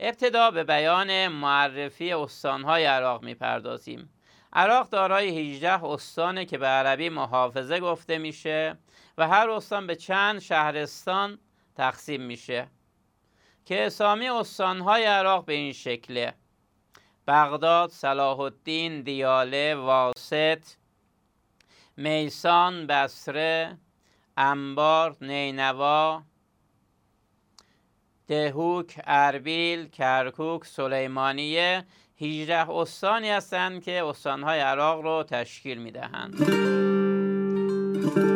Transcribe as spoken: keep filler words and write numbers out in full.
ابتدا به بیان معرفی استانهای عراق میپردازیم. عراق دارای هجده استانه که به عربی محافظه گفته میشه و هر استان به چند شهرستان تقسیم میشه که اسامی استانهای عراق به این شکله: بغداد، صلاح الدین، دیاله، واسط، میسان، بصره، انبار، نینوا، دهوک، اربیل، کرکوک، سلیمانیه. هجده استانی هستند که استانهای عراق رو تشکیل میدهند.